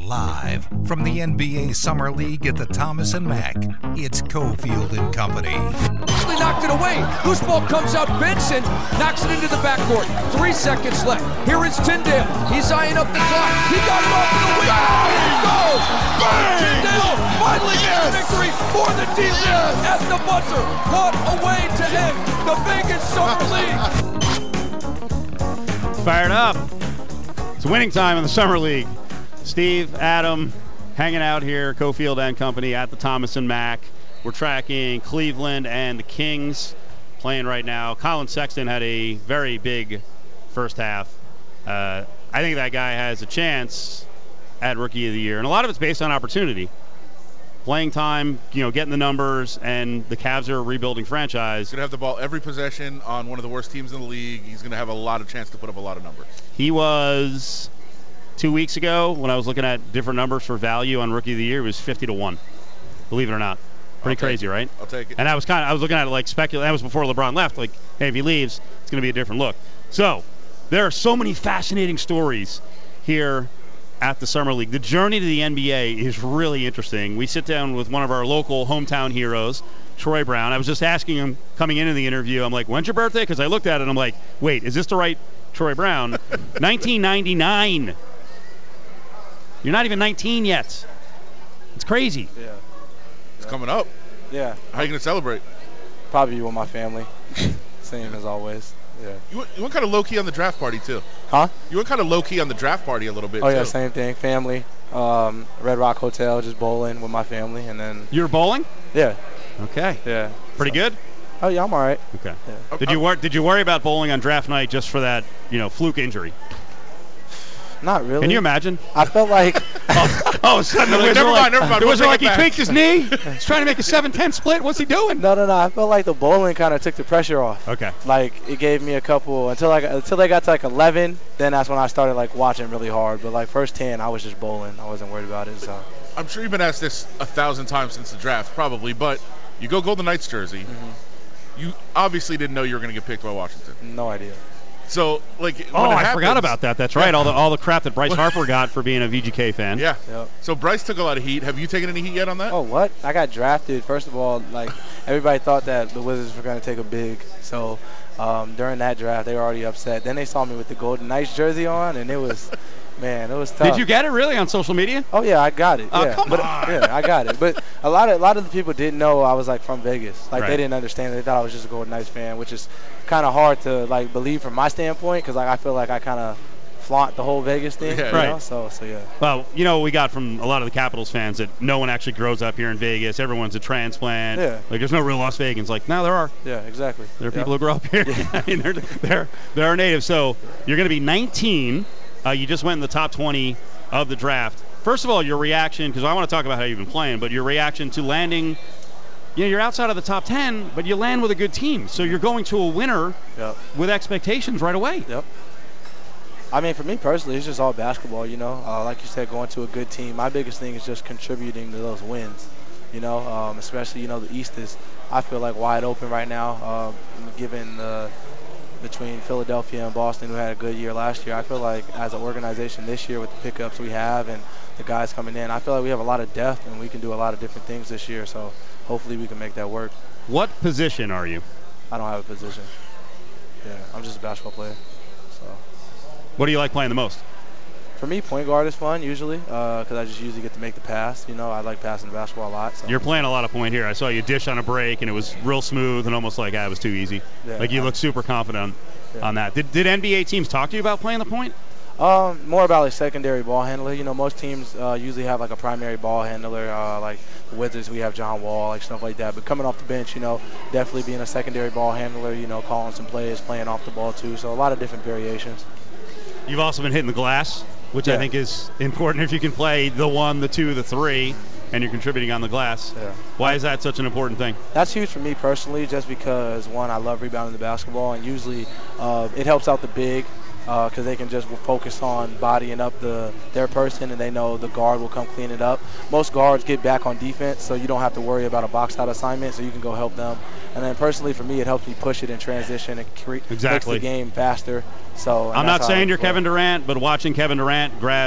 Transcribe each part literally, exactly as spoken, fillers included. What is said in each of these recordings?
Live from the N B A Summer League at the Thomas and Mack, it's Cofield and Company. He knocked it away. Loose ball comes out. Benson knocks it into the backcourt. Three seconds left. Here is Tyndale. He's eyeing up the clock. He got it off in the wing. There he goes. Bang! Tyndale finally gets yes! victory for the D-League at the buzzer. What a way to end the Vegas Summer League. Fired up. It's winning time in the Summer League. Steve, Adam, hanging out here, Cofield and Company at the Thomas and Mack. We're tracking Cleveland and the Kings playing right now. Colin Sexton had a very big first half. Uh, I think that guy has a chance at Rookie of the Year, and a lot of it's based on opportunity. Playing time, you know, getting the numbers, and the Cavs are a rebuilding franchise. He's going to have the ball every possession on one of the worst teams in the league. He's going to have a lot of chance to put up a lot of numbers. He was... Two weeks ago, when I was looking at different numbers for value on Rookie of the Year, it was fifty to one. Believe it or not, pretty crazy, it. right? I'll take it. And I was kind of, I was looking at it like speculating. That was before LeBron left. Like, hey, if he leaves, it's going to be a different look. So, there are so many fascinating stories here at the Summer League. The journey to the N B A is really interesting. We sit down with one of our local hometown heroes, Troy Brown. I was just asking him coming into the interview. I'm like, when's your birthday? Because I looked at it and I'm like, wait, is this the right Troy Brown? nineteen ninety-nine. You're not even nineteen yet. It's crazy. Yeah. It's yeah. coming up. Yeah. How are you going to celebrate? Probably with my family. Same as always. Yeah. You went, you went kind of low-key on the draft party, too. Huh? You went kind of low-key on the draft party a little bit, Oh, too. yeah, same thing. Family. Um, Red Rock Hotel, just bowling with my family. and then. You were bowling? Yeah. Okay. Yeah. Pretty so. good? Oh, yeah, I'm all right. Okay. Yeah. Did you wor- Did you worry about bowling on draft night just for that, you know, fluke injury? Not really. Can you imagine? I felt like... oh, oh, sudden the never like, mind, never mind. The We'll Wizard like he back. tweaked his knee. He's trying to make a seven ten split. What's he doing? No, no, no. I felt like the bowling kind of took the pressure off. Okay. Like, it gave me a couple... Until I got, until they got to, like, eleven, then that's when I started, like, watching really hard. But, like, first ten, I was just bowling. I wasn't worried about it, so... I'm sure you've been asked this a thousand times since the draft, probably, but you go Golden Knights jersey. Mm-hmm. You obviously didn't know you were going to get picked by Washington. No idea. So, like, when oh, it I happens, forgot about that. That's right. All the all the crap that Bryce Harper got for being a V G K fan. Yeah. Yep. So Bryce took a lot of heat. Have you taken any heat yet on that? Oh, what? I got drafted. First of all, like, everybody thought that the Wizards were going to take a big. So um, during that draft, they were already upset. Then they saw me with the Golden Knights jersey on, and it was, man, it was tough. Did you get it really on social media? Oh yeah, I got it. Oh, yeah. come but, on. Yeah, I got it. But a lot of a lot of the people didn't know I was like from Vegas. Like right. they didn't understand it. They thought I was just a Golden Knights fan, which is kind of hard to like believe from my standpoint because like I feel like I kind of flaunt the whole Vegas thing. Yeah, you right. know? So so yeah. Well, you know, we got from a lot of the Capitals fans that no one actually grows up here in Vegas. Everyone's a transplant. Yeah. Like there's no real Las Vegans. Like no, there are. Yeah, exactly. There are yeah. people who grow up here. Yeah. I mean, they're they're they're natives. So you're going to be nineteen. Uh, you just went in the top twenty of the draft. First of all, your reaction, because I want to talk about how you've been playing, but your reaction to landing, you know, you're outside of the top ten, but you land with a good team. So you're going to a winner yep. with expectations right away. Yep. I mean, for me personally, it's just all basketball, you know. Uh, like you said, going to a good team. My biggest thing is just contributing to those wins, you know, um, especially, you know, the East is, I feel like, wide open right now, uh, given the between Philadelphia and Boston, who had a good year last year. I feel like as an organization this year with the pickups we have and the guys coming in, I feel like we have a lot of depth and we can do a lot of different things this year. So hopefully we can make that work. What position are you? I don't have a position. Yeah, I'm just a basketball player. So. What do you like playing the most? For me, point guard is fun usually because uh, I just usually get to make the pass. You know, I like passing the basketball a lot. So. You're playing a lot of point here. I saw you dish on a break, and it was real smooth and almost like ah, it was too easy. Yeah, like you look super confident yeah. on that. Did, did N B A teams talk to you about playing the point? Um, more about like secondary ball handler. You know, most teams uh, usually have like a primary ball handler. Uh, like the Wizards, we have John Wall, like stuff like that. But coming off the bench, you know, definitely being a secondary ball handler. You know, calling some plays, playing off the ball too. So a lot of different variations. You've also been hitting the glass, which yeah. I think is important if you can play the one, the two, the three, and you're contributing on the glass. Yeah. Why is that such an important thing? That's huge for me personally, just because, one, I love rebounding the basketball, and usually uh, it helps out the big because uh, they can just focus on bodying up the their person, and they know the guard will come clean it up. Most guards get back on defense, so you don't have to worry about a box-out assignment, so you can go help them. And then personally, for me, it helps me push it in transition and cre- exactly. makes the game faster. So I'm not saying you're Kevin Durant, but watching Kevin Durant grab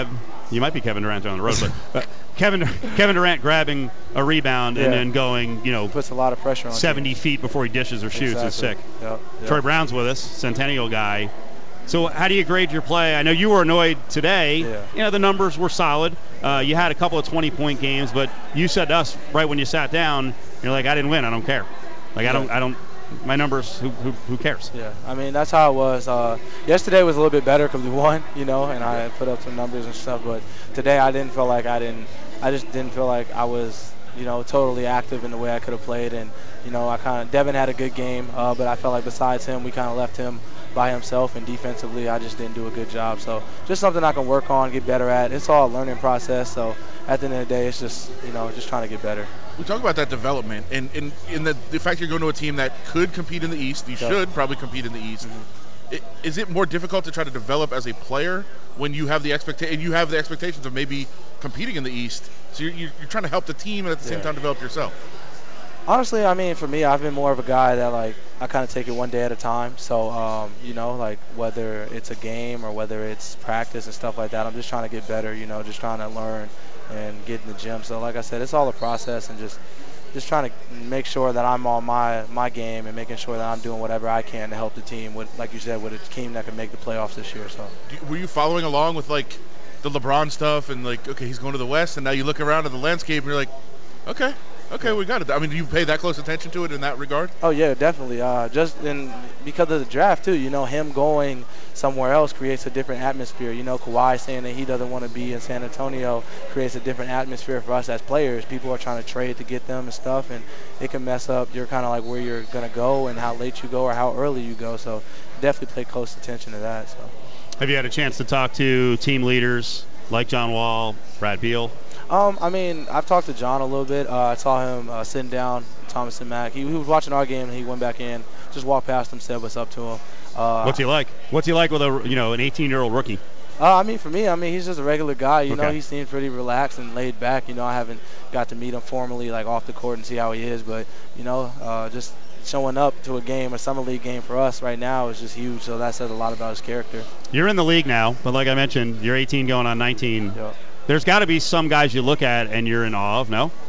You might be Kevin Durant on the road, but uh, Kevin Kevin Durant grabbing a rebound Yeah. and then going, you know, Puts a lot of pressure on seventy teams. feet before he dishes or shoots is sick. Exactly. Yep, yep. Troy Brown's with us, Centennial guy. So how do you grade your play? I know you were annoyed today. Yeah. You know, the numbers were solid. Uh, you had a couple of twenty-point games, but you said to us right when you sat down, you're like, I didn't win. I don't care. Like, I don't, I don't, my numbers, who, who, who cares? Yeah, I mean, that's how it was. Uh, yesterday was a little bit better because we won, you know, and I put up some numbers and stuff. But today I didn't feel like I didn't, I just didn't feel like I was, you know, totally active in the way I could have played. And, you know, I kind of, Devin had a good game, uh, but I felt like besides him, we kind of left him by himself, and defensively I just didn't do a good job. So just something I can work on, get better at. It's all a learning process. So at the end of the day, it's just, you know, just trying to get better. We talk about that development, and in, in the, the fact you're going to a team that could compete in the East, you Yeah. should probably compete in the East. Mm-hmm. I- Is it more difficult to try to develop as a player when you have the expecta- and you have the expectations of maybe competing in the East? So you're, you're, you're trying to help the team and at the same Yeah. time develop yourself. Honestly, I mean, for me, I've been more of a guy that, like, I kind of take it one day at a time. So, um, you know, like, whether it's a game or whether it's practice and stuff like that, I'm just trying to get better, you know, just trying to learn and get in the gym. So, like I said, it's all a process, and just just trying to make sure that I'm on my, my game and making sure that I'm doing whatever I can to help the team, with, like you said, with a team that can make the playoffs this year. So, Do you- Were you following along with, like, the LeBron stuff and, like, okay, he's going to the West, and now you look around at the landscape and you're like, okay, okay, we got it. I mean, do you pay that close attention to it in that regard? oh yeah, definitely. Uh, just in because of the draft too. You know, him going somewhere else creates a different atmosphere. You know, Kawhi saying that he doesn't want to be in San Antonio creates a different atmosphere for us as players. People are trying to trade to get them and stuff, and it can mess up your kind of like where you're gonna go and how late you go or how early you go. So definitely pay close attention to that. So. Have you had a chance to talk to team leaders like John Wall, Brad Beal? Um, I mean, I've talked to John a little bit. Uh, I saw him uh, sitting down, Thomas and Mack. He, he was watching our game, and he went back in, just walked past him, said what's up to him. Uh, What's he like? What's he like with a you know an eighteen-year-old rookie? Uh, I mean, for me, I mean, he's just a regular guy. You know, Okay. he seems pretty relaxed and laid back. You know, I haven't got to meet him formally, like off the court, and see how he is. But you know, uh, just showing up to a game, a summer league game for us right now is just huge. So that says a lot about his character. You're in the league now, but like I mentioned, you're eighteen going on nineteen. Yeah. There's got to be some guys you look at and you're in awe of, no?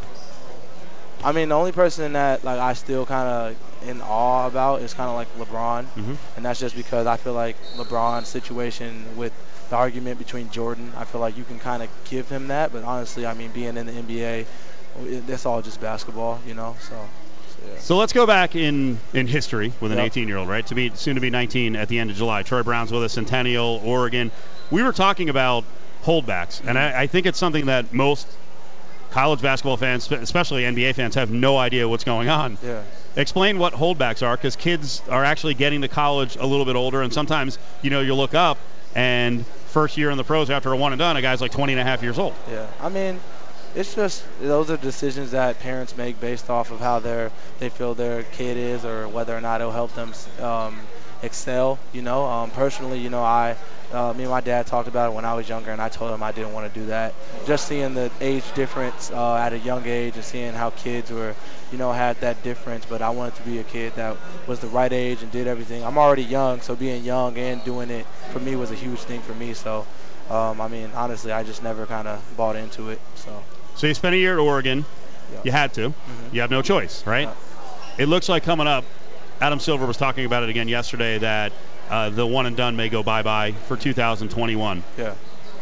I mean, the only person that like I still kind of in awe about is kind of like LeBron, Mhm. and that's just because I feel like LeBron's situation with the argument between Jordan, I feel like you can kind of give him that, but honestly, I mean, being in the N B A, it- that's all just basketball, you know. So, so yeah. So let's go back in, in history with an Yep. eighteen-year-old, right? To be soon to be nineteen at the end of July. Troy Brown's with us, Centennial, Oregon. We were talking about holdbacks, and I, I think it's something that most college basketball fans, especially N B A fans, have no idea what's going on. Yeah. Explain what holdbacks are, because kids are actually getting to college a little bit older, and sometimes, you know, you look up and first year in the pros after a one and done, a guy's like twenty and a half years old. Yeah, I mean, it's just those are decisions that parents make based off of how their they feel their kid is, or whether or not it'll help them um, excel. You know, um, personally, you know, I, uh, me and my dad talked about it when I was younger, and I told him I didn't want to do that. Just seeing the age difference uh, at a young age, and seeing how kids were, you know, had that difference. But I wanted to be a kid that was the right age and did everything. I'm already young, so being young and doing it for me was a huge thing for me. So. Um, I mean, honestly, I just never kind of bought into it. So, So you spent a year at Oregon. yeah. You had to. Mhm. You have no choice, right? Yeah. It looks like coming up, Adam Silver was talking about it again yesterday, that uh, the one and done may go bye-bye for two thousand twenty-one. Yeah.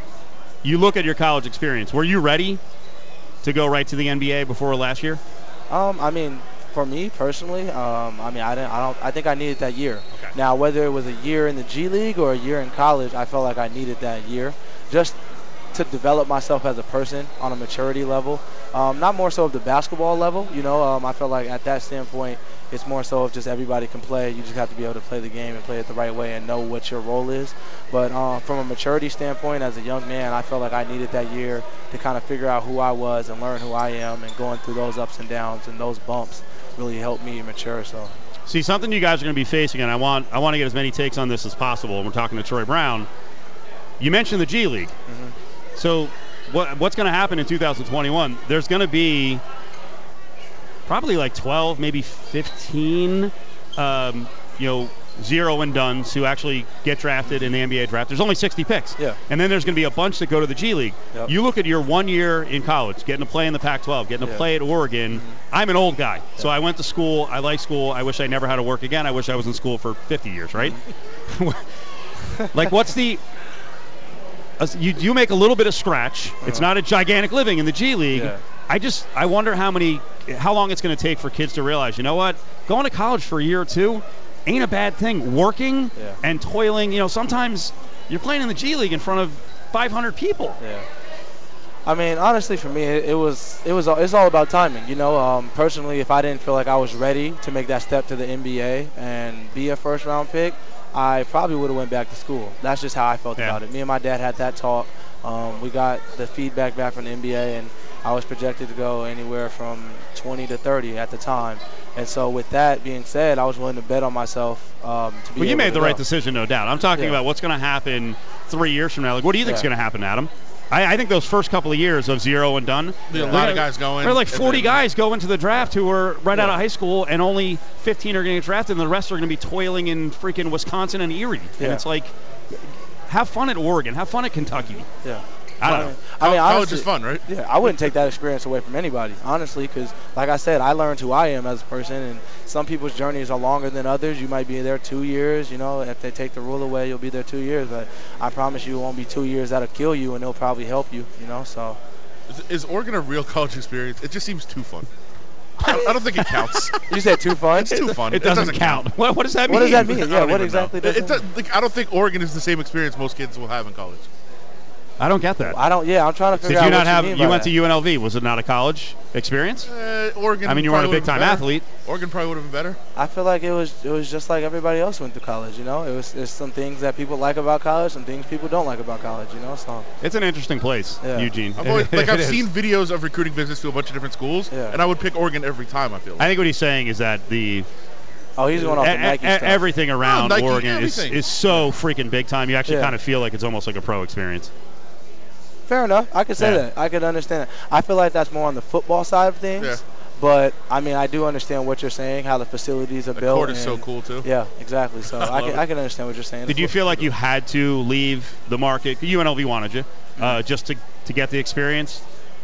You look at your college experience. Were you ready to go right to the N B A before last year? Um, I mean, for me personally, um, I mean, I didn't. I don't. I think I needed that year. Okay. Now, whether it was a year in the G League or a year in college, I felt like I needed that year just to develop myself as a person on a maturity level. Um, not more so of the basketball level, you know. Um, I felt like at that standpoint, it's more so of just everybody can play. You just have to be able to play the game and play it the right way and know what your role is. But uh, from a maturity standpoint, as a young man, I felt like I needed that year to kind of figure out who I was and learn who I am, and going through those ups and downs and those bumps really helped me mature. So. See, something you guys are going to be facing, and I want I want to get as many takes on this as possible. We're talking to Troy Brown. You mentioned the G League. Mm-hmm. So what what's going to happen in two thousand twenty-one? There's going to be probably like twelve, maybe fifteen, um, you know, zero and dones who actually get drafted in the N B A draft. There's only sixty picks. Yeah. And then there's going to be a bunch that go to the G League. Yep. You look at your one year in college, getting to play in the Pac twelve, getting to Yeah. play at Oregon. Mm-hmm. I'm an old guy, so I went to school. I like school. I wish I never had to work again. I wish I was in school for fifty years, right? Like, what's the uh, you you make a little bit of scratch. It's not a gigantic living in the G League. Yeah. I just I wonder how many how long it's going to take for kids to realize, you know what, going to college for a year or two ain't a bad thing. Working Yeah. and toiling, you know, sometimes you're playing in the G League in front of five hundred people. Yeah. I mean, honestly, for me, it, it was it was all- it's all about timing. You know, um, personally, if I didn't feel like I was ready to make that step to the N B A and be a first round pick, I probably would have went back to school. That's just how I felt Yeah. about it. Me and my dad had that talk. Um, we got the feedback back from the N B A, and I was projected to go anywhere from twenty to thirty at the time. And so, with that being said, I was willing to bet on myself um, to be Well, you able made to the go. right decision, no doubt. I'm talking Yeah. about what's going to happen three years from now. Like, what do you think is Yeah. going to happen, Adam? I, I think those first couple of years of zero and done. Be a they're lot gonna- of guys going. There are like and forty then- guys go into the draft who are right out Yeah. of high school, and only fifteen are going to get drafted, and the rest are going to be toiling in freaking Wisconsin and Erie. And Yeah. it's like, have fun at Oregon, have fun at Kentucky. Yeah. I don't I know. mean, I mean, College honestly, is fun, right? Yeah, I wouldn't take that experience away from anybody, honestly, because, like I said, I learned who I am as a person, and some people's journeys are longer than others. You might be there two years, you know. If they take the rule away, you'll be there two years, but I promise you it won't be two years that'll kill you, and it'll probably help you, you know. So, Is, is Oregon a real college experience? It just seems too fun. I don't, I don't think it counts. you said too fun? It's too fun. It doesn't, count. What, what does that What mean? does that mean? I Yeah, don't what even exactly know. does It, that it, does- like, I don't think Oregon is the same experience most kids will have in college. I don't get that. I don't, yeah, I'm trying to Did figure you out not what have? you mean You by went that. to U N L V. Was it not a college experience? Uh, Oregon. I mean, you weren't a probably big time would've been athlete. better. Oregon probably would have been better. I feel like it was it was just like everybody else went to college, you know. It was there's some things that people like about college, some things people don't like about college, you know. So It's an interesting place, Yeah. Eugene. I've always, like It I've is. seen videos of recruiting visits to a bunch of different schools, Yeah. and I would pick Oregon every time. I feel. Like. I think what he's saying is that the oh, he's going off the e- Nike e- stuff. everything around Oh, Nike, Oregon is, everything. is so freaking big time. You actually Yeah. kind of feel like it's almost like a pro experience. Fair enough. I could say Yeah. that. I could understand it. I feel like that's more on the football side of things. Yeah. But I mean, I do understand what you're saying, how the facilities are The built. court is so and- cool too. Yeah, exactly. So I I love can it. I can understand what you're saying. Did you feel like you had to leave the market? U N L V wanted you uh, just to to get the experience.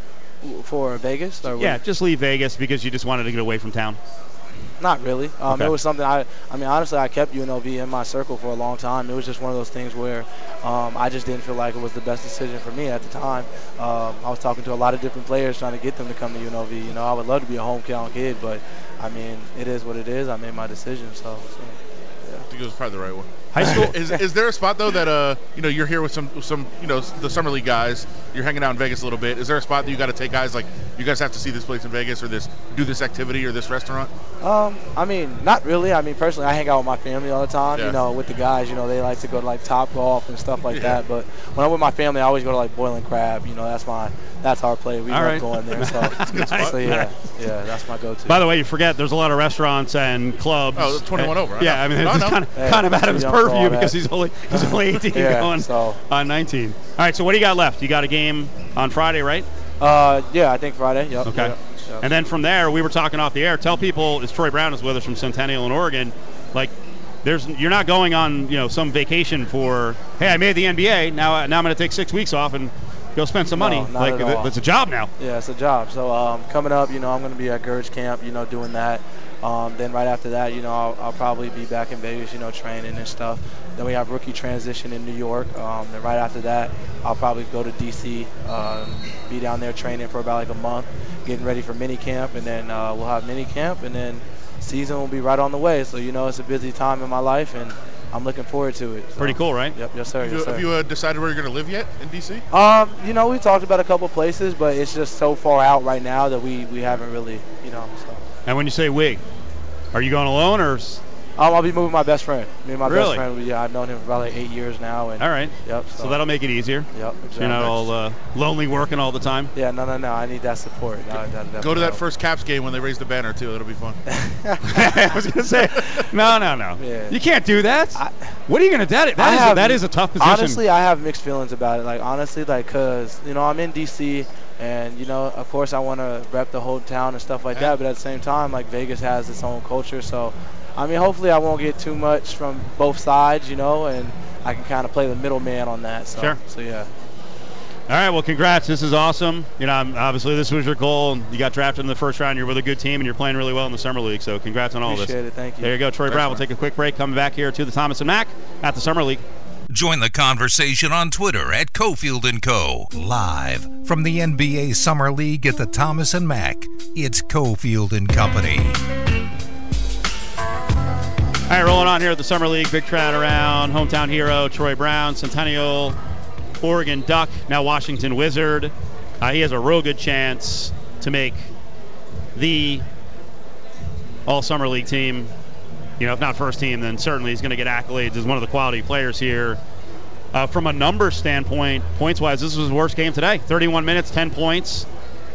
for Vegas? Or what? Yeah, just leave Vegas because you just wanted to get away from town. Not really. Um, Okay. It was something I, I mean, honestly, I kept U N L V in my circle for a long time. It was just one of those things where um, I just didn't feel like it was the best decision for me at the time. Um, I was talking to a lot of different players trying to get them to come to U N L V. You know, I would love to be a hometown kid, but I mean, it is what it is. I made my decision, so. so I think it was probably the right one. High school. is, is there a spot though that uh you know you're here with some some you know the summer league guys, you're hanging out in Vegas a little bit. Is there a spot that you got to take guys like you guys have to see this place in Vegas or this do this activity or this restaurant? Um, I mean, not really. I mean, personally, I hang out with my family all the time. Yeah. You know, with the guys, you know, they like to go to like Top Golf and stuff like Yeah. that. But when I'm with my family, I always go to like Boiling Crab. You know, that's my that's our play. We All love right. going there. So, Nice. so yeah, yeah, that's my go-to. By the way, you forget there's a lot of restaurants and clubs. Oh, twenty-one over, I Yeah, know. I mean, I it's know. kind of Hey, kind of too Adam's young for all purview that. because he's only he's only eighteen Yeah, going so- on nineteen. All right, so what do you got left? You got a game on Friday, right? Uh, yeah, I think Friday. Yep. Okay. Yep, yep. And then from there, we were talking off the air. Tell people, as Troy Brown is with us from Centennial in Oregon, like, there's you're not going on, you know, some vacation for, hey, I made the N B A. Now, now I'm going to take six weeks off and go spend some No, money. not like, at all. it's a job now. Yeah, it's a job. So um, coming up, you know, I'm going to be at Gurge Camp, you know, doing that. Um, then right after that, you know, I'll, I'll probably be back in Vegas, you know, training and stuff. Then we have rookie transition in New York. Um, then right after that, I'll probably go to D C, um, be down there training for about like a month, getting ready for mini camp, and then uh, we'll have mini camp, and then season will be right on the way. So you know, it's a busy time in my life, and I'm looking forward to it. So, Pretty cool, right? Yep, yes sir, Have yes you, sir. have you uh, decided where you're going to live yet in D C? Um, you know, we talked about a couple places, but it's just so far out right now that we, we haven't really, you know. So. And when you say we, are you going alone or? s- Um, I'll be moving with my best friend. Me and my Really? best friend. we- Yeah, I've known him for about like eight years now. And All right. Yep. So, So that'll make it easier. Yep. Exactly. So you're not all uh, lonely working all the time. Yeah. No. No. No. I need that support. No, that, that Go to definitely that helps. first Caps game when they raise the banner too. That'll be fun. I was gonna say, no, no, no. Yeah. You can't do that. I- what are you gonna do? That, I that is a, have- that is a tough position. Honestly, I have mixed feelings about it. Like honestly, like cause you know I'm in D C and you know of course I want to rep the whole town and stuff like Yeah. that. But at the same time, like Vegas has its own culture, so I mean, hopefully I won't get too much from both sides, you know, and I can kind of play the middleman on that. So, Sure. So yeah. All right, well, congrats. This is awesome. You know, obviously this was your goal. You got drafted in the first round. You're with a good team, and you're playing really well in the Summer League. So congrats on all Appreciate this. it. Thank you. There you go. Troy Thanks, Brown man. will take a quick break. Coming back here to the Thomas and Mack at the Summer League. Join the conversation on Twitter at Cofield and Co. Live from the N B A Summer League at the Thomas and Mack. It's Cofield and Company. All right, rolling on here at the Summer League. Big crowd around. Hometown hero Troy Brown, Centennial Oregon Duck, now Washington Wizard. Uh, he has a real good chance to make the All-Summer League team. You know, if not first team, then certainly he's going to get accolades as one of the quality players here. Uh, from a numbers standpoint, points-wise, this was his worst game today. thirty-one minutes, ten points.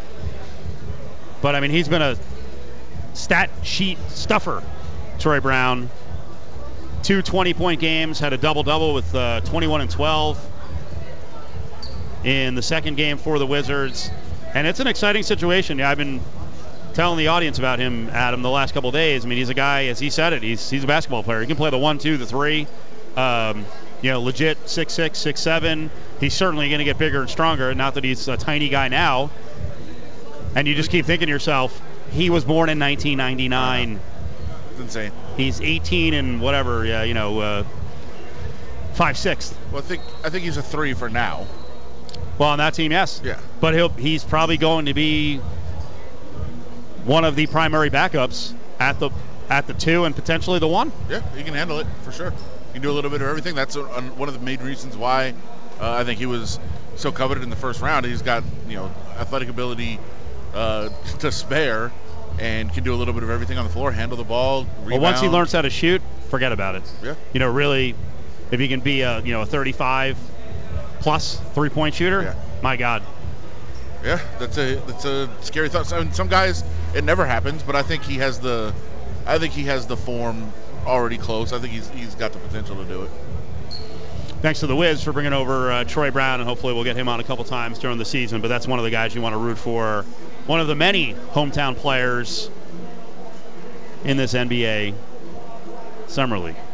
But, I mean, he's been a stat sheet stuffer, Troy Brown. Two twenty-point games, had a double-double with uh, twenty-one and twelve in the second game for the Wizards. And it's an exciting situation. Yeah, I've been telling the audience about him, Adam, the last couple of days. I mean, he's a guy, as he said it, he's he's a basketball player. He can play the one, two, the three. Um, you know, legit six six, six seven. He's certainly going to get bigger and stronger. Not that he's a tiny guy now. And you just keep thinking to yourself, he was born in nineteen ninety-nine. It's insane. He's eighteen and whatever, yeah, you know, uh, five six. Well, I think I think he's a three for now. Well, on that team, yes. Yeah. But he'll he's probably going to be one of the primary backups at the at the two and potentially the one. Yeah, he can handle it for sure. He can do a little bit of everything. That's a, a, one of the main reasons why uh, I think he was so coveted in the first round. He's got, you know, athletic ability uh, to spare and can do a little bit of everything on the floor, handle the ball, rebound. Well, once he learns how to shoot, forget about it. Yeah. You know, really, if he can be a you know a thirty-five plus three-point shooter, Yeah. my God. Yeah, that's a that's a scary thought. I mean, some guys it never happens, but I think he has the I think he has the form already close. I think he's he's got the potential to do it. Thanks to the Wiz for bringing over uh, Troy Brown, and hopefully we'll get him on a couple times during the season. But that's one of the guys you want to root for. One of the many hometown players in this N B A Summer League.